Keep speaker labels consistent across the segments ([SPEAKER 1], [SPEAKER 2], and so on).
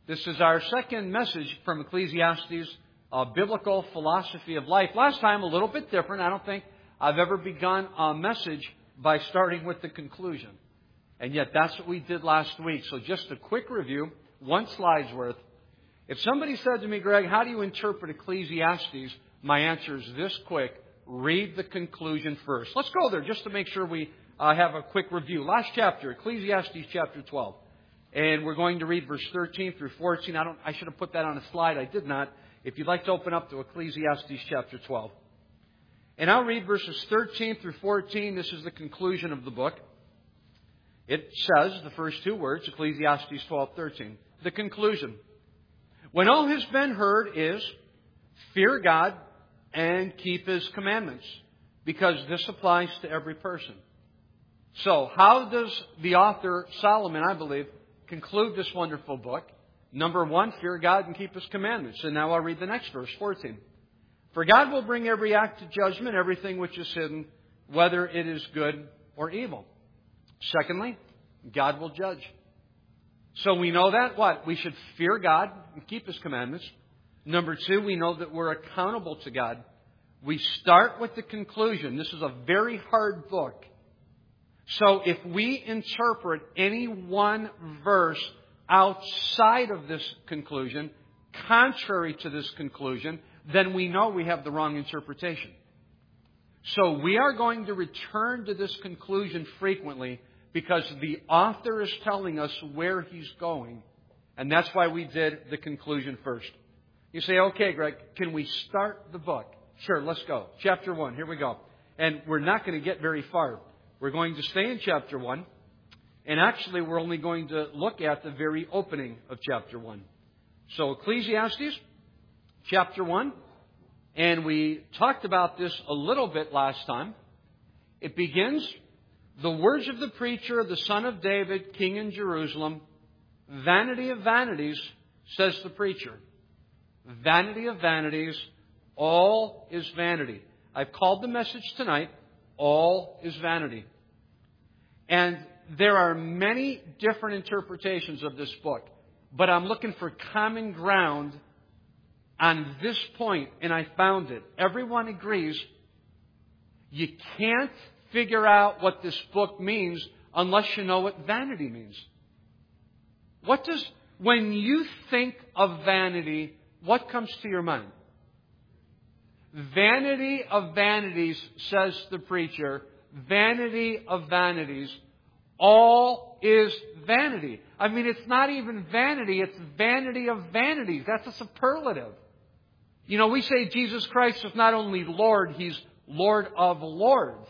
[SPEAKER 1] This is our second message from Ecclesiastes, Biblical Philosophy of Life. Last time, a little bit different. I don't think I've ever begun a message by starting with the conclusion. And yet that's what we did last week. So just a quick review, one slide's worth. If somebody said to me, Greg, how do you interpret Ecclesiastes? My answer is this quick. Read the conclusion first. Let's go there just to make sure we have a quick review. Last chapter, Ecclesiastes chapter 12. And we're going to read verse 13 through 14. I should have put that on a slide. I did not. If you'd like to open up to Ecclesiastes chapter 12. And I'll read verses 13 through 14. This is the conclusion of the book. It says, the first two words, Ecclesiastes 12:13. The conclusion. When all has been heard is, fear God and keep His commandments, because this applies to every person. So, how does the author, Solomon, I believe, conclude this wonderful book? Number one, fear God and keep His commandments. And now I'll read the next verse, 14. For God will bring every act to judgment, everything which is hidden, whether it is good or evil. Secondly, God will judge. So we know that what? We should fear God and keep His commandments. Number two, we know that we're accountable to God. We start with the conclusion. This is a very hard book. So if we interpret any one verse outside of this conclusion, contrary to this conclusion, then we know we have the wrong interpretation. So we are going to return to this conclusion frequently because the author is telling us where he's going. And that's why we did the conclusion first. You say, okay, Greg, can we start the book? Sure, let's go. Chapter 1, here we go. And we're not going to get very far. We're going to stay in chapter 1. And actually, we're only going to look at the very opening of chapter 1. So Ecclesiastes, chapter 1. And we talked about this a little bit last time. It begins, the words of the preacher, the son of David, king in Jerusalem. Vanity of vanities, says the preacher. Vanity of vanities, all is vanity. I've called the message tonight, all is vanity. And there are many different interpretations of this book. But I'm looking for common ground on this point, and I found it. Everyone agrees you can't figure out what this book means unless you know what vanity means. When you think of vanity, what comes to your mind? Vanity of vanities, says the preacher. Vanity of vanities. All is vanity. I mean, it's not even vanity. It's vanity of vanities. That's a superlative. You know, we say Jesus Christ is not only Lord, He's Lord of Lords.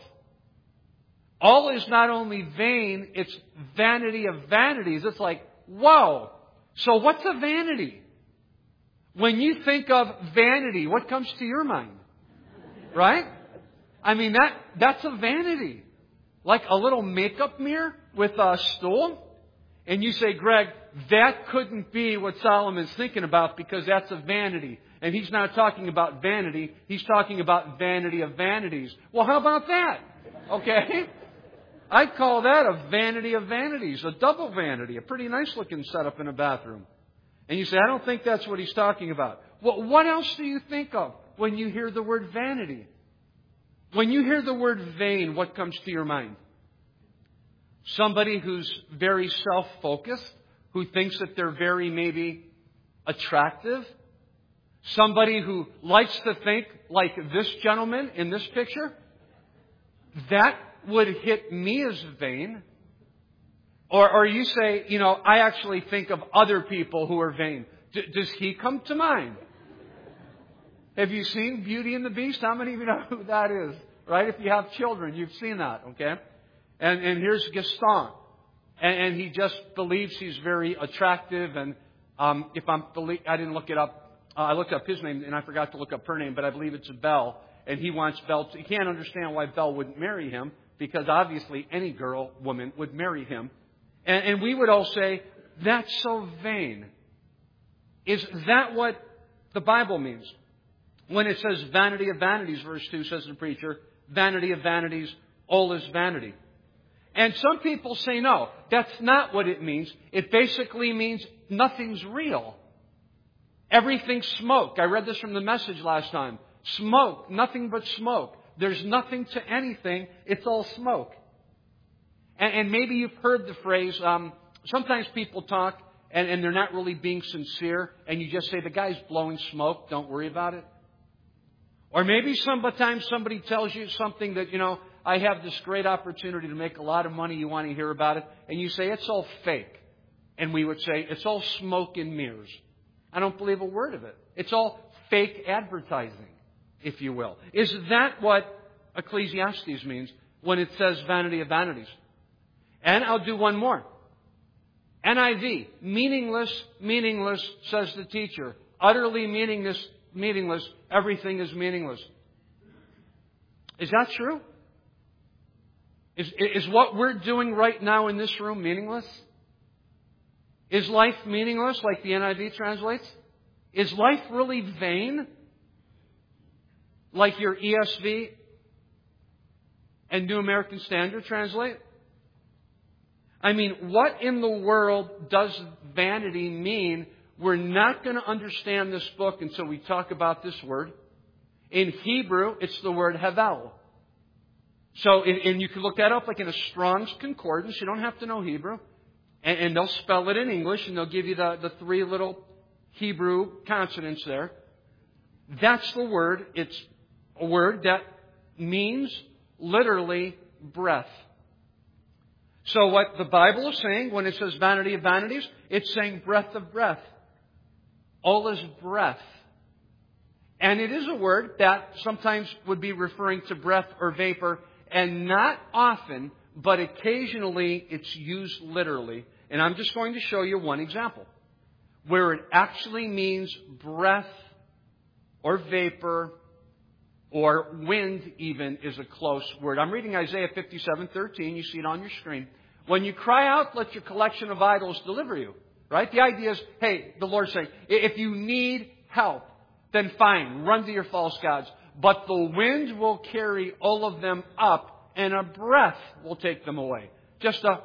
[SPEAKER 1] All is not only vain, it's vanity of vanities. It's like, whoa. So what's a vanity? When you think of vanity, what comes to your mind? Right? I mean, that's a vanity. Like a little makeup mirror with a stool. And you say, Greg, that couldn't be what Solomon's thinking about because that's a vanity. And he's not talking about vanity. He's talking about vanity of vanities. Well, how about that? Okay? I'd call that a vanity of vanities, a double vanity, a pretty nice looking setup in a bathroom. And you say, I don't think that's what he's talking about. Well, what else do you think of when you hear the word vanity? When you hear the word vain, what comes to your mind? Somebody who's very self-focused, who thinks that they're very maybe attractive. Somebody who likes to think like this gentleman in this picture. That would hit me as vain. Or you say, you know, I actually think of other people who are vain. Does he come to mind? Have you seen Beauty and the Beast? How many of you know who that is? Right? If you have children, you've seen that, okay? And here's Gaston. And he just believes he's very attractive. And I didn't look it up. I looked up his name and I forgot to look up her name, but I believe it's Belle. And he wants Belle he can't understand why Belle wouldn't marry him, because obviously any woman would marry him. And we would all say, that's so vain. Is that what the Bible means? When it says vanity of vanities, verse 2 says the preacher, vanity of vanities, all is vanity. And some people say, no, that's not what it means. It basically means Nothing's real. Everything's smoke. I read this from the Message last time. Smoke. Nothing but smoke. There's nothing to anything. It's all smoke. And maybe you've heard the phrase, sometimes people talk and they're not really being sincere, and you just say, the guy's blowing smoke, don't worry about it. Or maybe sometimes somebody tells you something that, I have this great opportunity to make a lot of money, you want to hear about it, and you say, it's all fake. And we would say, it's all smoke and mirrors. I don't believe a word of it. It's all fake advertising, if you will. Is that what Ecclesiastes means when it says vanity of vanities? And I'll do one more. NIV, meaningless, says the teacher. Utterly meaningless, everything is meaningless. Is that true? Is what we're doing right now in this room meaningless? Is life meaningless, like the NIV translates? Is life really vain, like your ESV and New American Standard translate? I mean, what in the world does vanity mean? We're not going to understand this book until we talk about this word. In Hebrew, it's the word havel. So, and you can look that up like in a Strong's Concordance. You don't have to know Hebrew. And they'll spell it in English, and they'll give you the three little Hebrew consonants there. That's the word. It's a word that means literally breath. So what the Bible is saying when it says vanity of vanities, it's saying breath of breath. All is breath. And it is a word that sometimes would be referring to breath or vapor, and not often, but occasionally it's used literally. And I'm just going to show you one example where it actually means breath or vapor or wind even is a close word. I'm reading Isaiah 57:13. You see it on your screen. When you cry out, let your collection of idols deliver you. Right? The idea is, hey, the Lord's saying, if you need help, then fine, run to your false gods. But the wind will carry all of them up, and a breath will take them away. Just a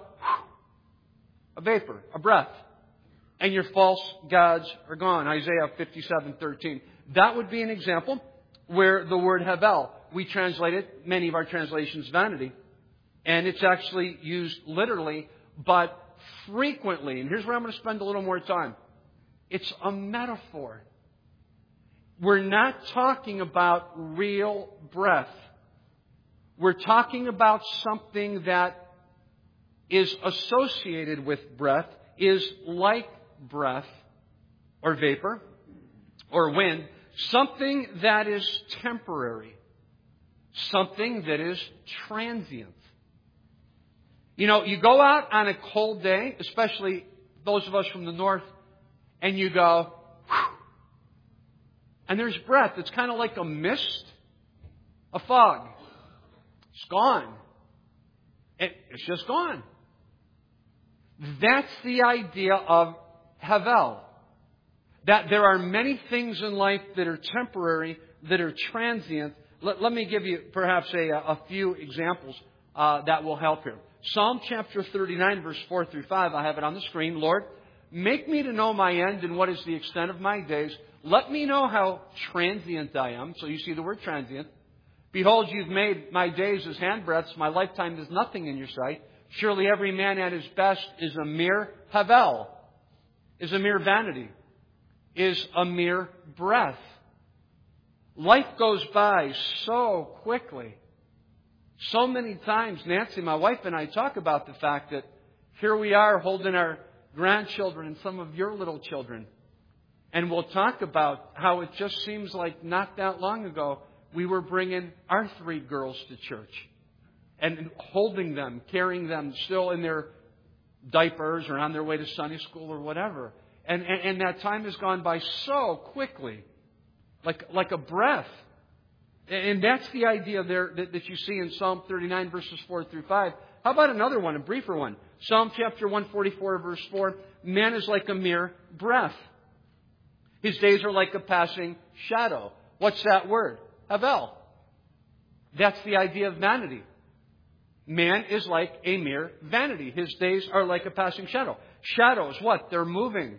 [SPEAKER 1] vapor, a breath. And your false gods are gone. Isaiah 57:13. That would be an example where the word havel, we translate it, many of our translations, vanity. And it's actually used literally, but frequently, and here's where I'm going to spend a little more time. It's a metaphor. We're not talking about real breath. We're talking about something that is associated with breath, is like breath or vapor or wind, something that is temporary, something that is transient. You know, you go out on a cold day, especially those of us from the north, and you go, whew, and there's breath. It's kind of like a mist, a fog. It's gone. It's just gone. That's the idea of havel. That there are many things in life that are temporary, that are transient. Let me give you perhaps a few examples that will help here. Psalm chapter 39, verse 4 through 5. I have it on the screen. Lord, make me to know my end and what is the extent of my days. Let me know how transient I am. So you see the word transient. Behold, you've made my days as handbreadths. My lifetime is nothing in your sight. Surely every man at his best is a mere havel, is a mere vanity, is a mere breath. Life goes by so quickly. So many times, Nancy, my wife, and I talk about the fact that here we are holding our grandchildren and some of your little children. And we'll talk about how it just seems like not that long ago we were bringing our 3 girls to church and holding them, carrying them still in their diapers or on their way to Sunday school or whatever. And that time has gone by so quickly, like a breath. And that's the idea there that you see in Psalm 39, verses 4 through 5. How about another one, a briefer one? Psalm chapter 144, verse 4. Man is like a mere breath. His days are like a passing shadow. What's that word? Havel. That's the idea of vanity. Man is like a mere vanity. His days are like a passing shadow. Shadows, what? They're moving.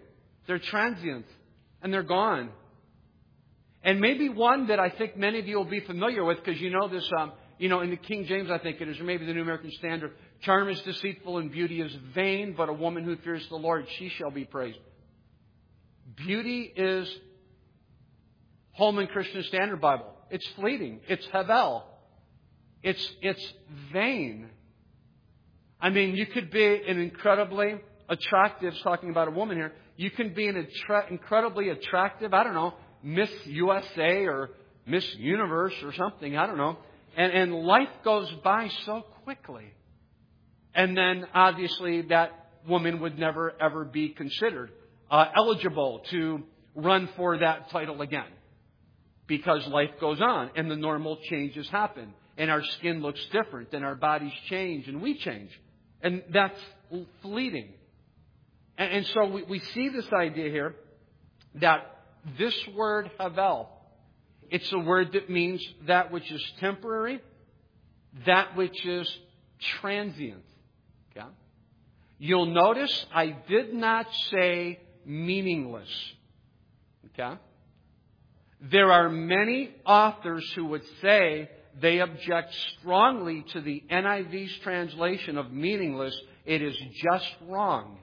[SPEAKER 1] They're transient. And they're gone. And maybe one that I think many of you will be familiar with, because you know this, in the King James, I think it is, or maybe the New American Standard, charm is deceitful and beauty is vain, but a woman who fears the Lord, she shall be praised. Beauty is Holman Christian Standard Bible. It's fleeting. It's Havel. It's vain. I mean, you could be an incredibly attractive, talking about a woman here, you can be an incredibly attractive, I don't know, Miss USA or Miss Universe or something, I don't know. And life goes by so quickly. And then, obviously, that woman would never, ever be considered eligible to run for that title again. Because life goes on and the normal changes happen. And our skin looks different and our bodies change and we change. And that's fleeting. And so we see this idea here that this word Havel, it's a word that means that which is temporary, that which is transient. Okay? You'll notice I did not say meaningless. Okay? There are many authors who would say they object strongly to the NIV's translation of meaningless. It is just wrong.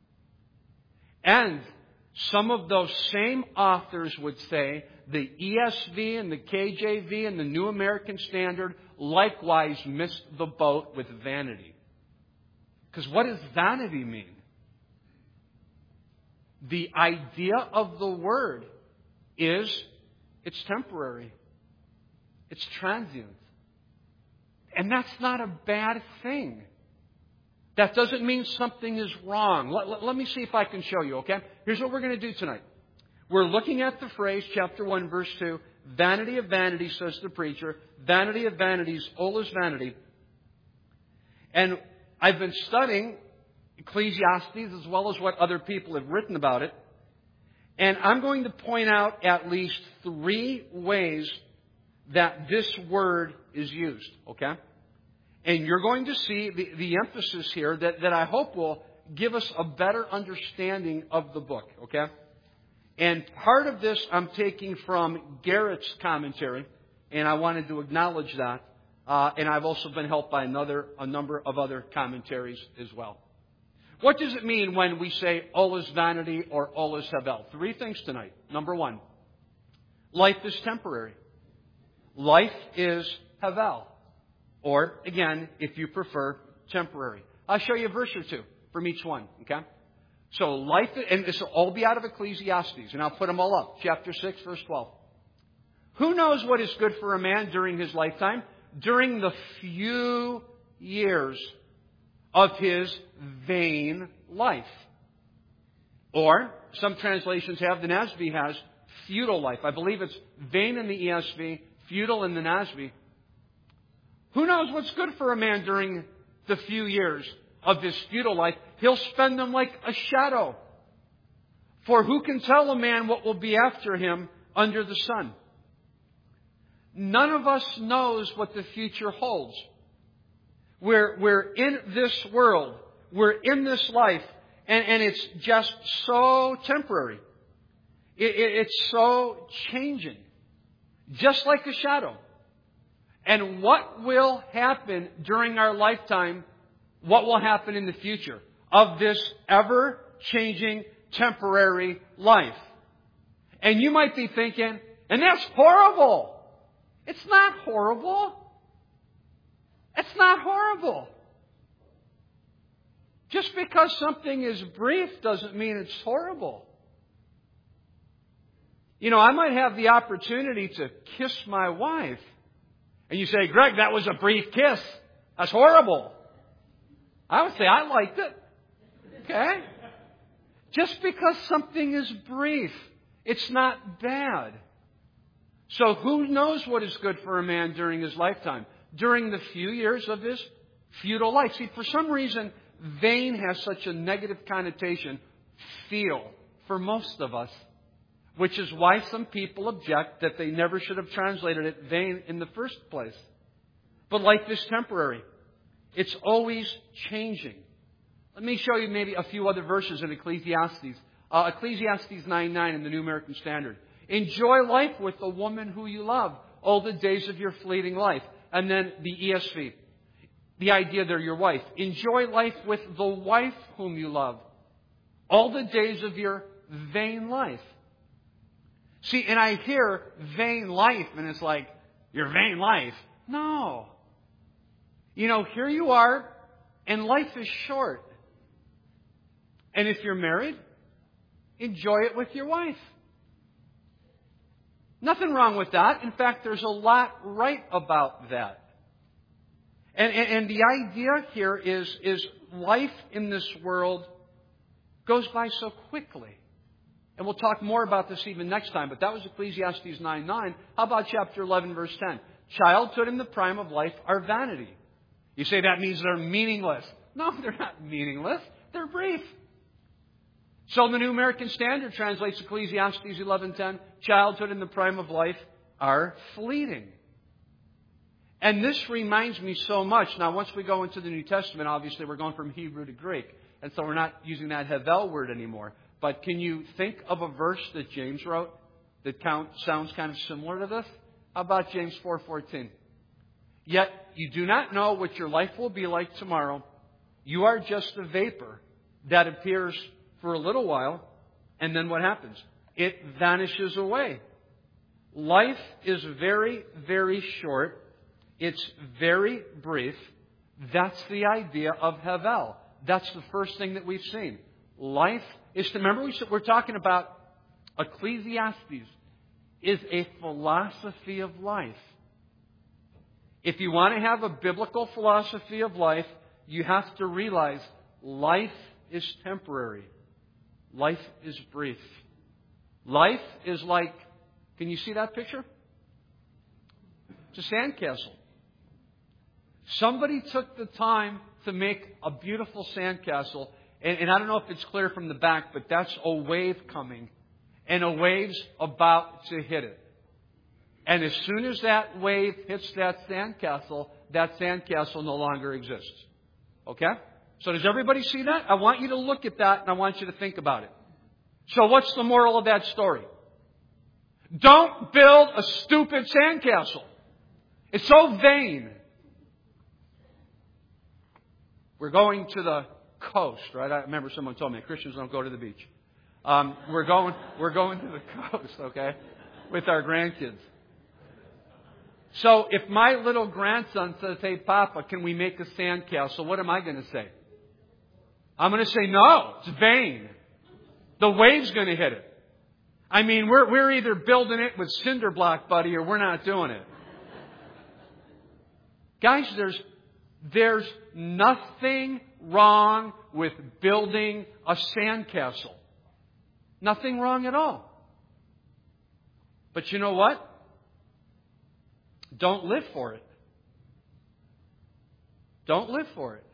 [SPEAKER 1] And some of those same authors would say the ESV and the KJV and the New American Standard likewise missed the boat with vanity. Because what does vanity mean? The idea of the word is it's temporary. It's transient. And that's not a bad thing. That doesn't mean something is wrong. Let me see if I can show you, okay? Here's what we're going to do tonight. We're looking at the phrase, chapter 1, verse 2, vanity of vanities, says the preacher. Vanity of vanities, all is vanity. And I've been studying Ecclesiastes as well as what other people have written about it. And I'm going to point out at least 3 ways that this word is used, okay? And you're going to see the emphasis here that I hope will give us a better understanding of the book, okay? And part of this I'm taking from Garrett's commentary, and I wanted to acknowledge that. And I've also been helped by a number of other commentaries as well. What does it mean when we say all is vanity or all is Havel? 3 things tonight. Number 1, life is temporary. Life is Havel. Or, again, if you prefer, temporary. I'll show you a verse or 2 from each one, okay? So life, and this will all be out of Ecclesiastes, and I'll put them all up. Chapter 6, verse 12. Who knows what is good for a man during his lifetime? During the few years of his vain life. Or, some translations have, the NASB has, futile life. I believe it's vain in the ESV, futile in the NASB. Who knows what's good for a man during the few years of his futile life? He'll spend them like a shadow. For who can tell a man what will be after him under the sun? None of us knows what the future holds. We're in this world. We're in this life. And it's just so temporary. It's so changing. Just like a shadow. And what will happen during our lifetime, what will happen in the future of this ever-changing, temporary life? And you might be thinking, and that's horrible. It's not horrible. It's not horrible. Just because something is brief doesn't mean it's horrible. You know, I might have the opportunity to kiss my wife. And you say, Greg, that was a brief kiss. That's horrible. I would say, I liked it. Okay? Just because something is brief, it's not bad. So who knows what is good for a man during his lifetime? During the few years of his futile life. See, for some reason, vain has such a negative connotation, feel, for most of us. Which is why some people object that they never should have translated it vain in the first place. But life is temporary. It's always changing. Let me show you maybe a few other verses in Ecclesiastes Ecclesiastes 9:9 in the New American Standard. Enjoy life with the woman who you love, all the days of your fleeting life. And then the ESV. The idea there, your wife. Enjoy life with the wife whom you love, all the days of your vain life. See, and I hear vain life, and it's like, your vain life. No. You know, here you are, and life is short. And if you're married, enjoy it with your wife. Nothing wrong with that. In fact, there's a lot right about that. And the idea here is life in this world goes by so quickly. And we'll talk more about this even next time, but that was Ecclesiastes 9:9. How about chapter 11, verse 10? Childhood and the prime of life are vanity. You say that means they're meaningless. No, they're not meaningless. They're brief. So the New American Standard translates Ecclesiastes 11:10, childhood and the prime of life are fleeting. And this reminds me so much. Now, once we go into the New Testament, obviously we're going from Hebrew to Greek. And so we're not using that Havel word anymore. But can you think of a verse that James wrote that sounds kind of similar to this? How about James 4:14? Yet you do not know what your life will be like tomorrow. You are just a vapor that appears for a little while, and then what happens? It vanishes away. Life is very, very short. It's very brief. That's the idea of Havel. That's the first thing that we've seen. Life is, remember we're talking about Ecclesiastes is a philosophy of life. If you want to have a biblical philosophy of life, you have to realize life is temporary. Life is brief. Life is like, can you see that picture? It's a sandcastle. Somebody took the time to make a beautiful sandcastle. And I don't know if it's clear from the back, but that's a wave coming. And a wave's about to hit it. And as soon as that wave hits that sandcastle no longer exists. Okay? So does everybody see that? I want you to look at that and I want you to think about it. So what's the moral of that story? Don't build a stupid sandcastle. It's so vain. We're going to the coast, right? I remember someone told me Christians don't go to the beach. We're going to the coast, okay, with our grandkids. So if my little grandson says, "Hey, Papa, can we make a sandcastle?" What am I going to say? I'm going to say, "No, it's vain. The wave's going to hit it." I mean, we're either building it with cinder block, buddy, or we're not doing it. Guys, there's nothing wrong with building a sandcastle. Nothing wrong at all. But you know what? Don't live for it. Don't live for it.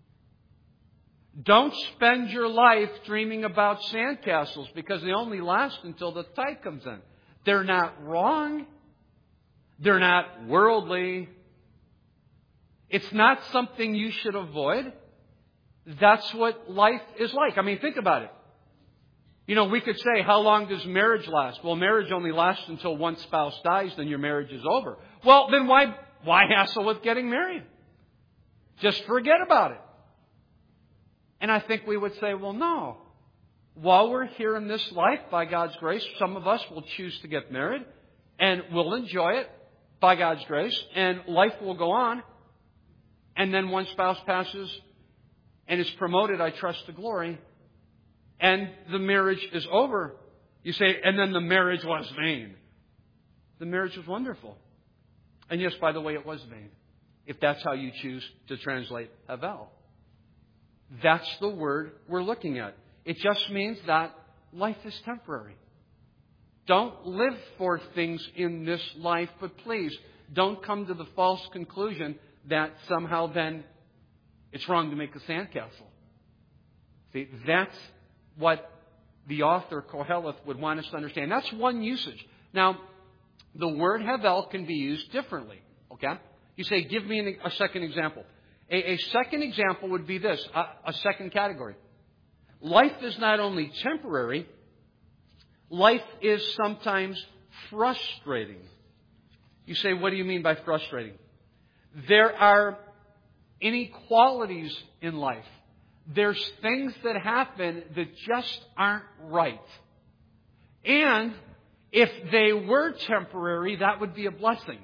[SPEAKER 1] Don't spend your life dreaming about sandcastles because they only last until the tide comes in. They're not wrong. They're not worldly. It's not something you should avoid. That's what life is like. I mean, think about it. You know, we could say, how long does marriage last? Well, marriage only lasts until one spouse dies, then your marriage is over. Well, then why hassle with getting married? Just forget about it. And I think we would say, well, no. While we're here in this life, by God's grace, some of us will choose to get married, and we'll enjoy it by God's grace, and life will go on. And then one spouse passes and is promoted, I trust, to glory, and the marriage is over. You say, and then the marriage was vain. The marriage was wonderful. And yes, by the way, it was vain, if that's how you choose to translate Havel. That's the word we're looking at. It just means that life is temporary. Don't live for things in this life, but please don't come to the false conclusion that somehow then it's wrong to make a sandcastle. See, that's what the author Koheleth would want us to understand. That's one usage. Now, the word Havel can be used differently. Okay? You say, give me a second example. A second example would be this, a second category. life is not only temporary, life is sometimes frustrating. You say, what do you mean by frustrating? There are inequalities in life. There's things that happen that just aren't right. And if they were temporary, that would be a blessing.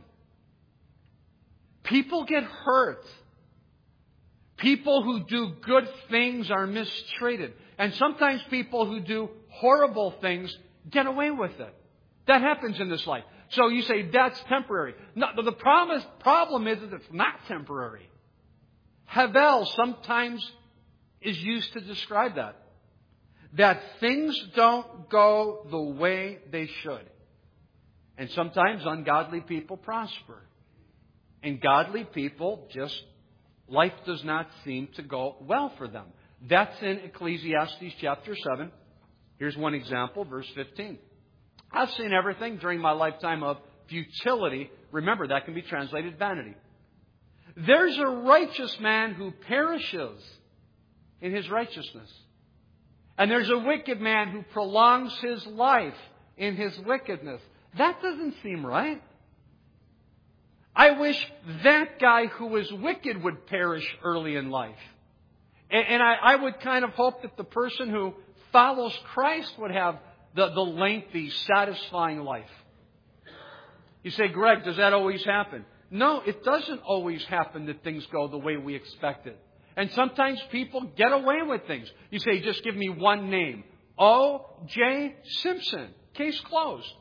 [SPEAKER 1] People get hurt. People who do good things are mistreated. And sometimes people who do horrible things get away with it. That happens in this life. So you say, that's temporary. No, the problem is that it's not temporary. Havel sometimes is used to describe that. That things don't go the way they should. And sometimes ungodly people prosper. And godly people life does not seem to go well for them. That's in Ecclesiastes chapter 7. Here's one example, verse 15. I've seen everything during my lifetime of futility. Remember, that can be translated vanity. There's a righteous man who perishes in his righteousness. And there's a wicked man who prolongs his life in his wickedness. That doesn't seem right. I wish that guy who was wicked would perish early in life. And I would kind of hope that the person who follows Christ would have the lengthy, satisfying life. You say, Greg, does that always happen? No, it doesn't always happen that things go the way we expected. And sometimes people get away with things. You say, just give me one name. O.J. Simpson. Case closed.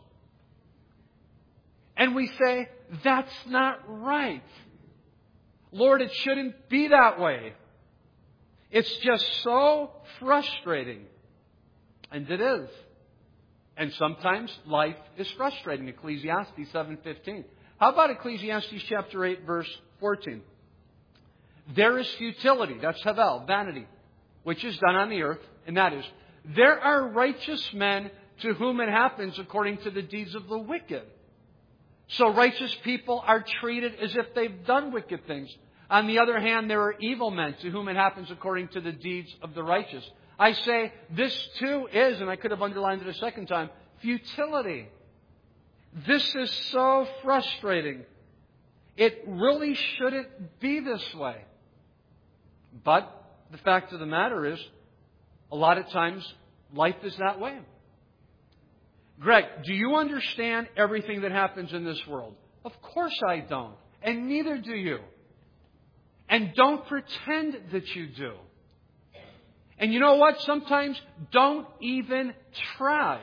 [SPEAKER 1] And we say, that's not right. Lord, it shouldn't be that way. It's just so frustrating. And it is. And sometimes life is frustrating. Ecclesiastes 7:15. How about Ecclesiastes chapter 8, verse 14? There is futility, that's Havel, vanity, which is done on the earth, and that is, there are righteous men to whom it happens according to the deeds of the wicked. So righteous people are treated as if they've done wicked things. On the other hand, there are evil men to whom it happens according to the deeds of the righteous. I say, this too is, and I could have underlined it a second time, futility. This is so frustrating. It really shouldn't be this way. But the fact of the matter is, a lot of times, life is that way. Greg, do you understand everything that happens in this world? Of course I don't. And neither do you. And don't pretend that you do. And you know what? Sometimes don't even try.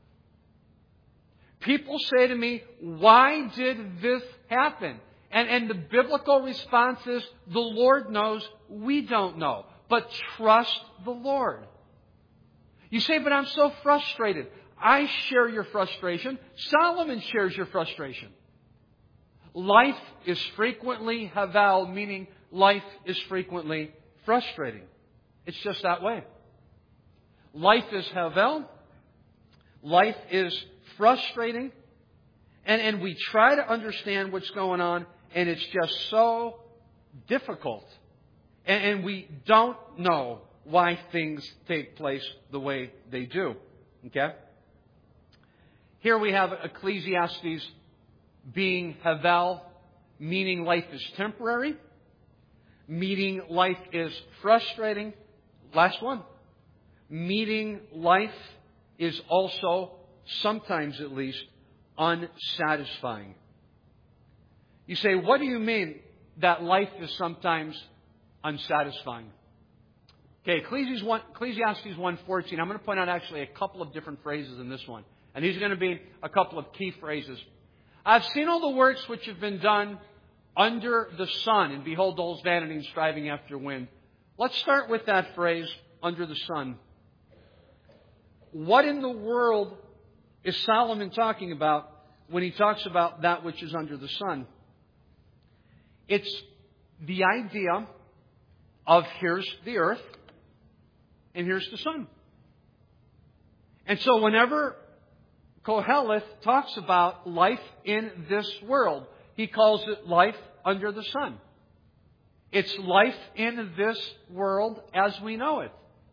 [SPEAKER 1] People say to me, why did this happen? And the biblical response is, the Lord knows, we don't know. But trust the Lord. You say, but I'm so frustrated. I share your frustration. Solomon shares your frustration. Life is frequently havel, meaning life is frequently frustrating. It's just that way. Life is havel. Life is frustrating. And we try to understand what's going on, and it's just so difficult. And we don't know why things take place the way they do. Okay? Here we have Ecclesiastes being havel, meaning life is temporary, meaning life is frustrating. Last one. Meaning life is also, sometimes at least, unsatisfying. You say, what do you mean that life is sometimes unsatisfying? Okay, Ecclesiastes 1:14. I'm going to point out actually a couple of different phrases in this one. And these are going to be a couple of key phrases. I've seen all the works which have been done under the sun, and behold, all's vanity and striving after wind. Let's start with that phrase, under the sun. What in the world is Solomon talking about when he talks about that which is under the sun? It's the idea of here's the earth and here's the sun. And so whenever Koheleth talks about life in this world, he calls it life under the sun. It's life in this world as we know it.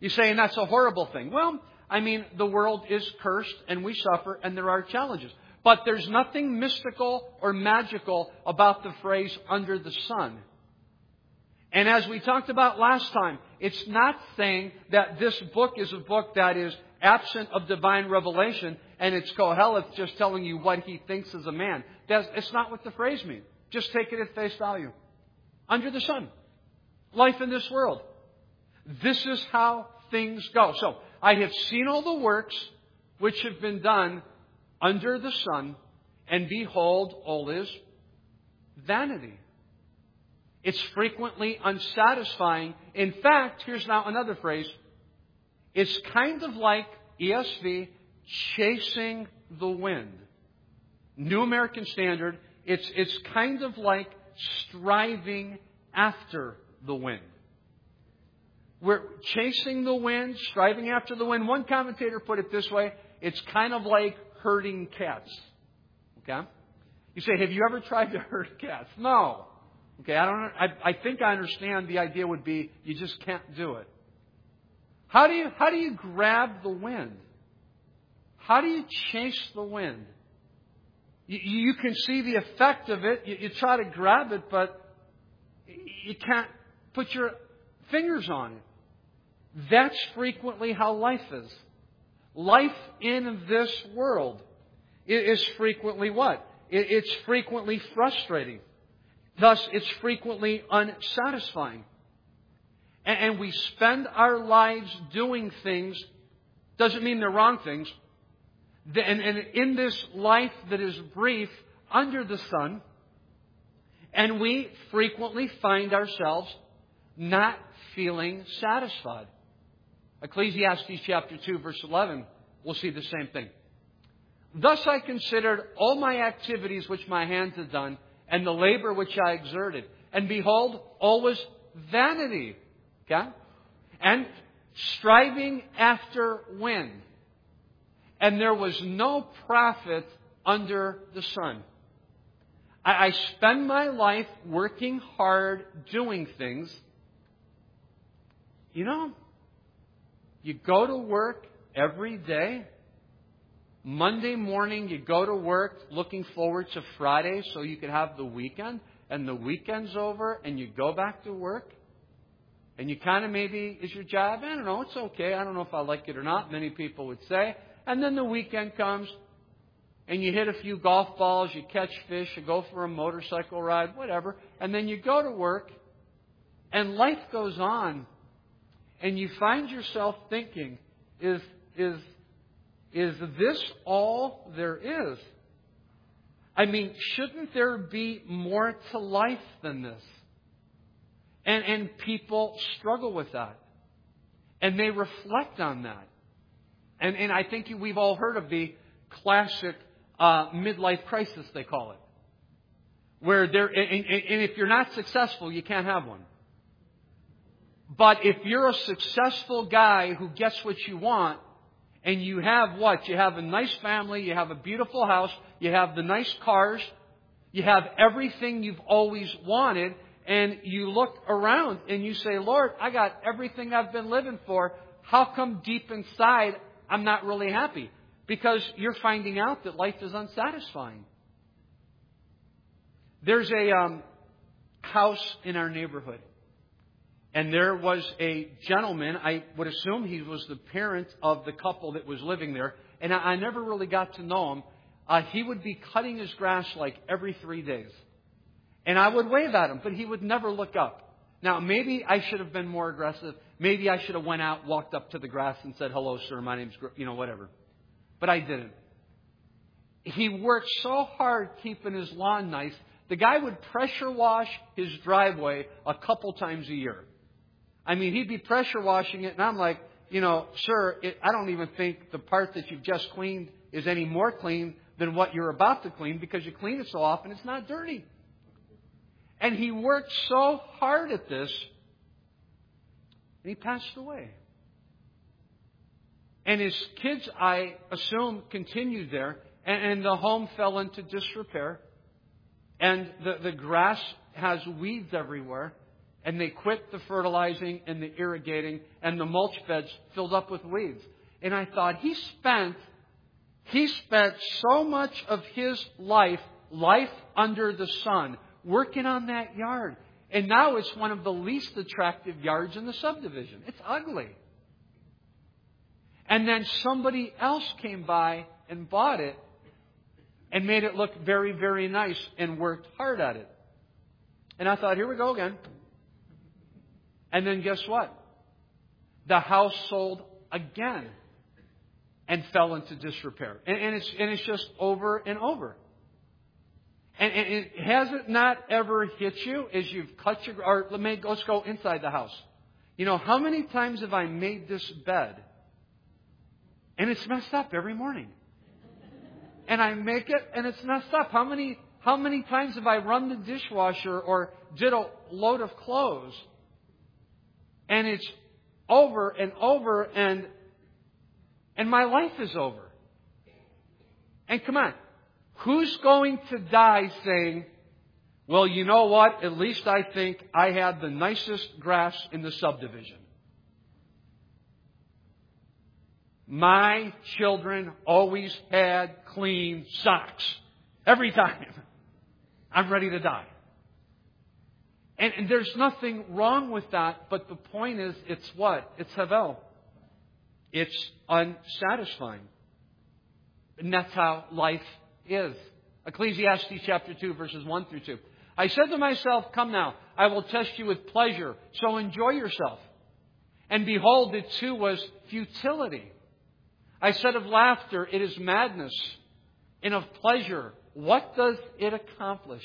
[SPEAKER 1] You say, and that's a horrible thing. Well, I mean, the world is cursed and we suffer and there are challenges. But there's nothing mystical or magical about the phrase under the sun. And as we talked about last time, it's not saying that this book is a book that is absent of divine revelation and it's Koheleth just telling you what he thinks as a man. It's not what the phrase means. Just take it at face value. Under the sun. Life in this world. This is how things go. So, I have seen all the works which have been done under the sun, and behold, all is vanity. It's frequently unsatisfying. In fact, here's now another phrase. It's kind of like, ESV, chasing the wind. New American Standard, it's kind of like striving after the wind. We're chasing the wind, striving after the wind. One commentator put it this way. It's kind of like herding cats. Okay? You say, have you ever tried to herd cats? No. Okay, I think I understand the idea would be you just can't do it. How do you grab the wind? How do you chase the wind? You can see the effect of it. You try to grab it, but you can't put your fingers on it. That's frequently how life is. Life in this world is frequently what? It's frequently frustrating. Thus, it's frequently unsatisfying. And we spend our lives doing things, doesn't mean they're wrong things. And in this life that is brief, under the sun, and we frequently find ourselves not feeling satisfied. Ecclesiastes chapter 2, verse 11, we'll see the same thing. Thus I considered all my activities which my hands had done, and the labor which I exerted. And behold, all was vanity. Okay? And striving after wind. And there was no profit under the sun. I spend my life working hard, doing things. You know, you go to work every day. Monday morning, you go to work looking forward to Friday so you can have the weekend. And the weekend's over and you go back to work. And you kind of maybe, is your job? I don't know, it's okay. I don't know if I like it or not. Many people would say. And then the weekend comes and you hit a few golf balls, you catch fish, you go for a motorcycle ride, whatever. And then you go to work and life goes on. And you find yourself thinking, is this all there is? I mean, shouldn't there be more to life than this? And people struggle with that. And they reflect on that. And I think we've all heard of the classic midlife crisis, they call it. Where and if you're not successful, you can't have one. But if you're a successful guy who gets what you want, and you have what? You have a nice family, you have a beautiful house, you have the nice cars, you have everything you've always wanted, and you look around and you say, Lord, I got everything I've been living for. How come deep inside I'm not really happy? Because you're finding out that life is unsatisfying. There's a house in our neighborhood. And there was a gentleman, I would assume he was the parent of the couple that was living there. And I never really got to know him. He would be cutting his grass like every 3 days. And I would wave at him, but he would never look up. Now, maybe I should have been more aggressive. Maybe I should have went out, walked up to the grass and said, hello, sir, my name's, whatever. But I didn't. He worked so hard keeping his lawn nice. The guy would pressure wash his driveway a couple times a year. I mean, he'd be pressure washing it, and I'm like, sir, I don't even think the part that you've just cleaned is any more clean than what you're about to clean because you clean it so often it's not dirty. And he worked so hard at this, and he passed away. And his kids, I assume, continued there, and the home fell into disrepair, and the grass has weeds everywhere. And they quit the fertilizing and the irrigating, and the mulch beds filled up with weeds. And I thought, he spent so much of his life under the sun, working on that yard. And now it's one of the least attractive yards in the subdivision. It's ugly. And then somebody else came by and bought it and made it look very, very nice and worked hard at it. And I thought, here we go again. And then guess what? The house sold again and fell into disrepair. And it's just over and over. And it has it not ever hit you as you've cut your... Or let's go inside the house. You know, how many times have I made this bed? And it's messed up every morning. And I make it and it's messed up. How many times have I run the dishwasher or did a load of clothes? And it's over and over and my life is over. And come on. Who's going to die saying, well, you know what? At least I think I had the nicest grass in the subdivision. My children always had clean socks. Every time. I'm ready to die. And there's nothing wrong with that, but the point is, it's what? It's Havel. It's unsatisfying. And that's how life is. Ecclesiastes chapter 2, verses 1 through 2. I said to myself, come now, I will test you with pleasure, so enjoy yourself. And behold, it too was futility. I said of laughter, it is madness. And of pleasure, what does it accomplish?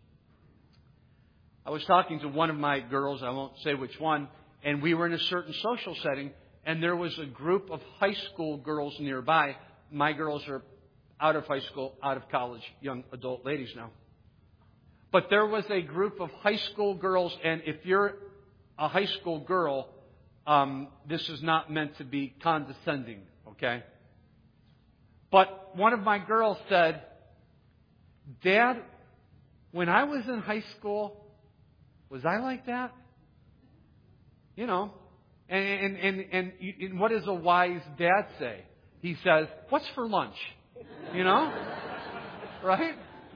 [SPEAKER 1] I was talking to one of my girls, I won't say which one, and we were in a certain social setting, and there was a group of high school girls nearby. My girls are out of high school, out of college, young adult ladies now. But there was a group of high school girls, and if you're a high school girl, this is not meant to be condescending, okay? But one of my girls said, Dad, when I was in high school, was I like that? You know, and what does a wise dad say? He says, what's for lunch? You know? Right?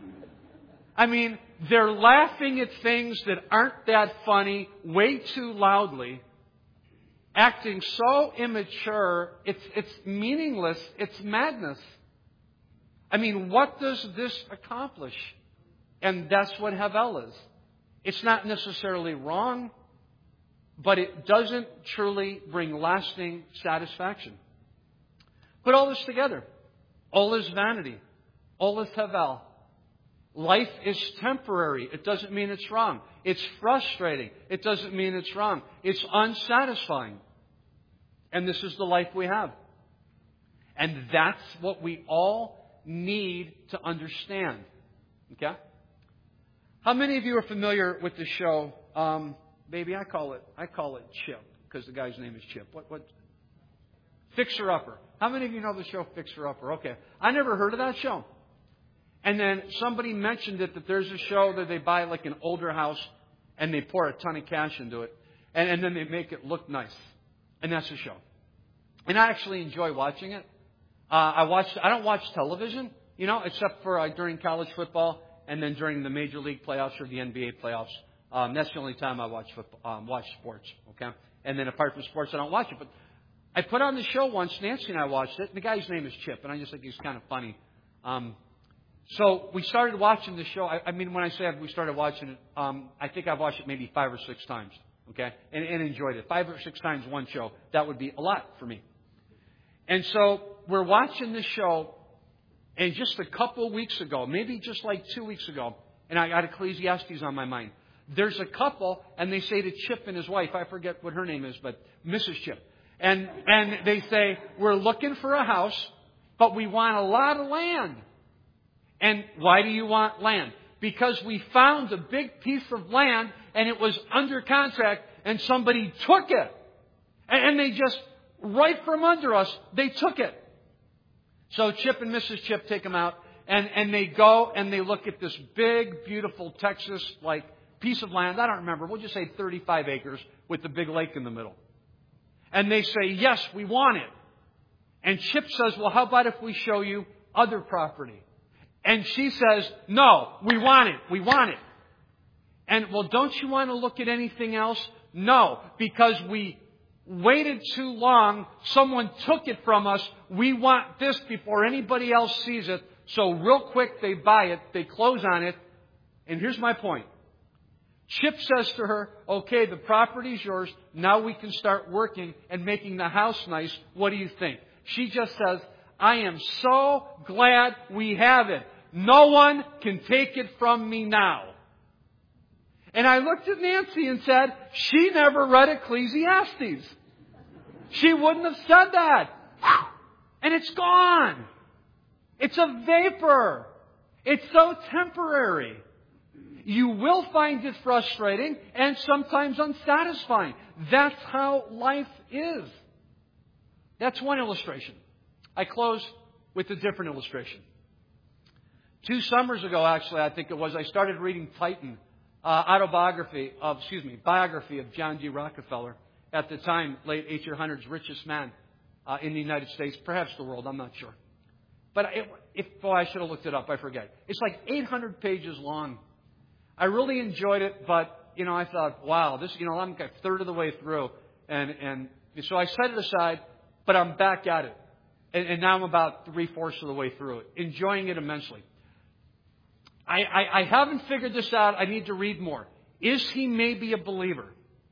[SPEAKER 1] I mean, they're laughing at things that aren't that funny way too loudly, acting so immature, it's meaningless, it's madness. I mean, what does this accomplish? And that's what Havel is. It's not necessarily wrong, but it doesn't truly bring lasting satisfaction. Put all this together. All is vanity. All is Havel. Life is temporary. It doesn't mean it's wrong. It's frustrating. It doesn't mean it's wrong. It's unsatisfying. And this is the life we have. And that's what we all need to understand. Okay? How many of you are familiar with the show? Baby, I call it Chip, because the guy's name is Chip. What? Fixer Upper. How many of you know the show Fixer Upper? Okay. I never heard of that show. And then somebody mentioned it, that there's a show that they buy like an older house and they pour a ton of cash into it. And then they make it look nice. And that's the show. And I actually enjoy watching it. I don't watch television, you know, except for during college football and then during the Major League playoffs or the NBA playoffs. That's the only time I watch sports. Okay. And then apart from sports, I don't watch it. But I put on the show once. Nancy and I watched it. And the guy's name is Chip. And I just think he's kind of funny. So we started watching the show. I mean, when I say we started watching it, I think I've watched it maybe 5 or 6 times. Okay. And enjoyed it. 5 or 6 times one show. That would be a lot for me. And so we're watching the show. And just a couple weeks ago, maybe just like 2 weeks ago, and I got Ecclesiastes on my mind. There's a couple, and they say to Chip and his wife, I forget what her name is, but Mrs. Chip. And they say, we're looking for a house, but we want a lot of land. And why do you want land? Because we found a big piece of land, and it was under contract, and somebody took it. And they just, right from under us, they took it. So Chip and Mrs. Chip take them out, and they go and they look at this big, beautiful Texas, like piece of land, I don't remember, we'll just say 35 acres with the big lake in the middle. And they say, yes, we want it. And Chip says, well, how about if we show you other property? And she says, no, we want it. We want it. And, well, don't you want to look at anything else? No, because we waited too long. Someone took it from us. We want this before anybody else sees it. So real quick, they buy it. They close on it. And here's my point. Chip says to her, okay, the property's yours. Now we can start working and making the house nice. What do you think? She just says, I am so glad we have it. No one can take it from me now. And I looked at Nancy and said, she never read Ecclesiastes. She wouldn't have said that. And it's gone. It's a vapor. It's so temporary. You will find it frustrating and sometimes unsatisfying. That's how life is. That's one illustration. I close with a different illustration. 2 summers ago, actually, I think it was, I started reading Titan, biography of John D. Rockefeller, at the time, late 1800s, richest man in the United States, perhaps the world, I'm not sure. But I should have looked it up, I forget. It's like 800 pages long. I really enjoyed it, but, I thought, wow, this, I'm a third of the way through. And so I set it aside, but I'm back at it. And now I'm about 3/4 of the way through it, enjoying it immensely. I haven't figured this out. I need to read more. Is he maybe a believer?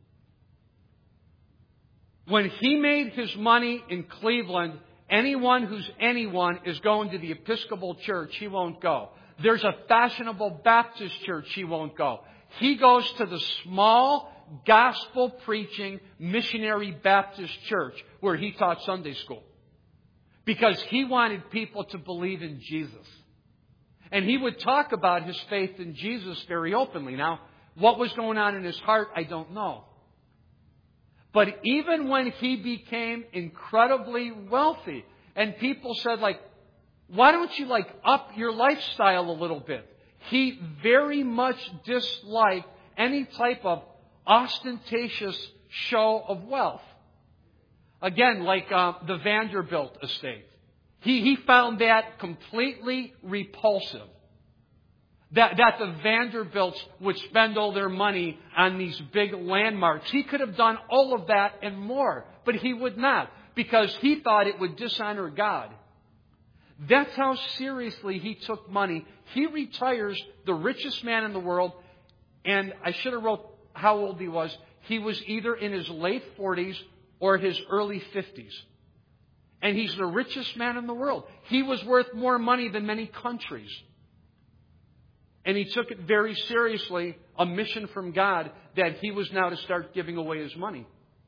[SPEAKER 1] When he made his money in Cleveland, anyone who's anyone is going to the Episcopal Church. He won't go. There's a fashionable Baptist church. He won't go. He goes to the small, gospel-preaching, missionary Baptist church where he taught Sunday school. Because he wanted people to believe in Jesus. And he would talk about his faith in Jesus very openly. Now, what was going on in his heart, I don't know. But even when he became incredibly wealthy, and people said, why don't you up your lifestyle a little bit? He very much disliked any type of ostentatious show of wealth. Again, the Vanderbilt estate. He found that completely repulsive. That the Vanderbilts would spend all their money on these big landmarks. He could have done all of that and more, but he would not, because he thought it would dishonor God. That's how seriously he took money. He retires the richest man in the world, and I should have wrote how old he was. He was either in his late 40s or his early 50s. And he's the richest man in the world. He was worth more money than many countries. And he took it very seriously, a mission from God, that he was now to start giving away his money.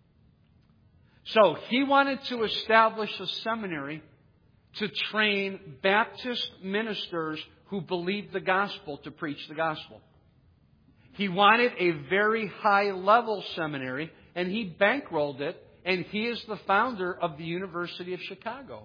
[SPEAKER 1] So he wanted to establish a seminary to train Baptist ministers who believed the gospel to preach the gospel. He wanted a very high-level seminary, and he bankrolled it, and he is the founder of the University of Chicago.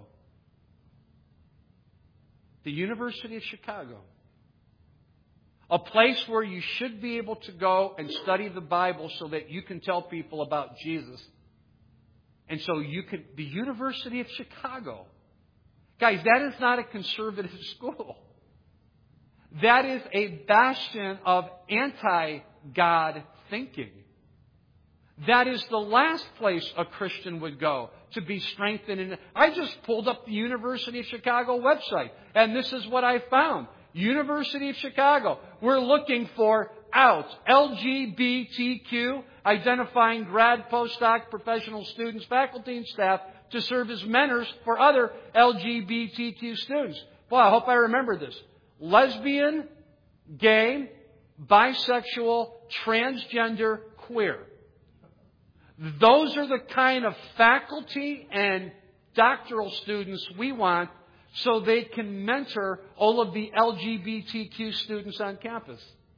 [SPEAKER 1] The University of Chicago. A place where you should be able to go and study the Bible so that you can tell people about Jesus. And so the University of Chicago. Guys, that is not a conservative school. That is a bastion of anti-God thinking. That is the last place a Christian would go to be strengthened. I just pulled up the University of Chicago website, and this is what I found. University of Chicago. We're looking for out. LGBTQ, identifying grad, postdoc, professional students, faculty, and staff to serve as mentors for other LGBTQ students. Boy, I hope I remember this. Lesbian, gay, bisexual, transgender, queer. Those are the kind of faculty and doctoral students we want so they can mentor all of the LGBTQ students on campus.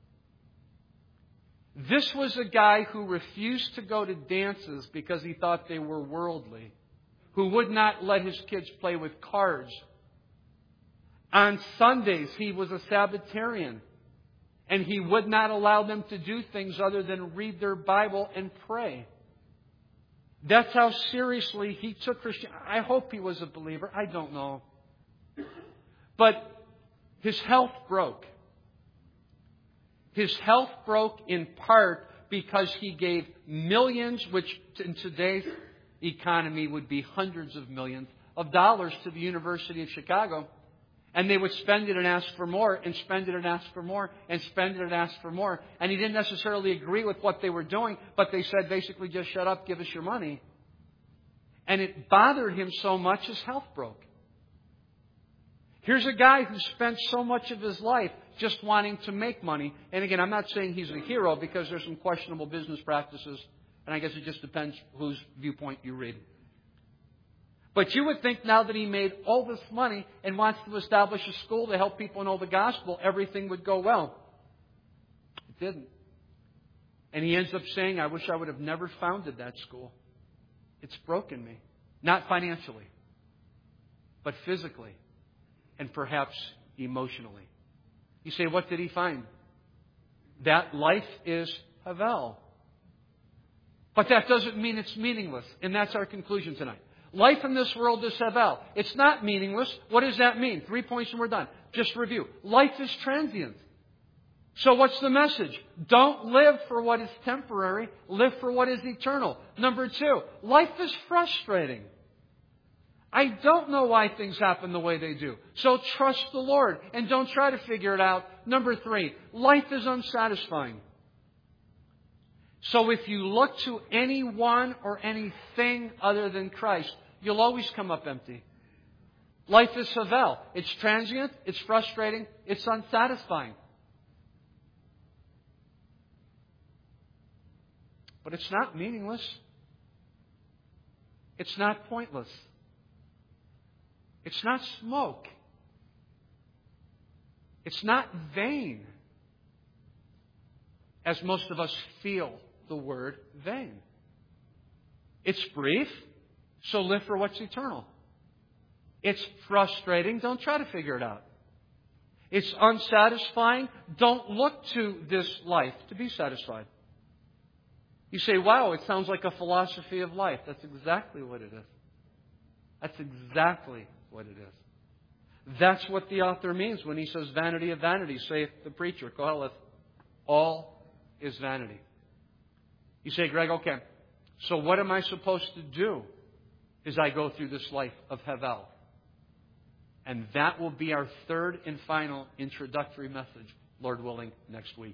[SPEAKER 1] This was a guy who refused to go to dances because he thought they were worldly, who would not let his kids play with cards. On Sundays, he was a Sabbatarian. And He would not allow them to do things other than read their Bible and pray. That's how seriously he took Christianity. I hope he was a believer. I don't know. But his health broke. His health broke in part because he gave millions, which in today's economy would be hundreds of millions of dollars, to the University of Chicago. And they would spend it and ask for more, and spend it and ask for more, and spend it and ask for more. And he didn't necessarily agree with what they were doing, but they said basically, just shut up, give us your money. And it bothered him so much his health broke. Here's a guy who spent so much of his life just wanting to make money. And again, I'm not saying he's a hero, because there's some questionable business practices. And I guess it just depends whose viewpoint you read. But you would think now that he made all this money and wants to establish a school to help people know the gospel, everything would go well. It didn't. And he ends up saying, I wish I would have never founded that school. It's broken me. Not financially, but physically, and perhaps emotionally. You say, what did he find? That life is Havel. But that doesn't mean it's meaningless. And that's our conclusion tonight. Life in this world is Havel. It's not meaningless. What does that mean? 3 points and we're done. Just review. Life is transient. So what's the message? Don't live for what is temporary. Live for what is eternal. Number 2, life is frustrating. I don't know why things happen the way they do. So trust the Lord and don't try to figure it out. Number 3, life is unsatisfying. So if you look to anyone or anything other than Christ, you'll always come up empty. Life is Havel. It's transient, it's frustrating, it's unsatisfying. But it's not meaningless. It's not pointless. It's not smoke. It's not vain, as most of us feel the word vain. It's brief, so live for what's eternal. It's frustrating, don't try to figure it out. It's unsatisfying, don't look to this life to be satisfied. You say, wow, it sounds like a philosophy of life. That's exactly what it is. That's exactly what it is. That's what the author means when he says, vanity of vanity, saith the preacher, Koheleth. All is vanity. You say, Greg, okay, so what am I supposed to do as I go through this life of Havel? And that will be our third and final introductory message, Lord willing, next week.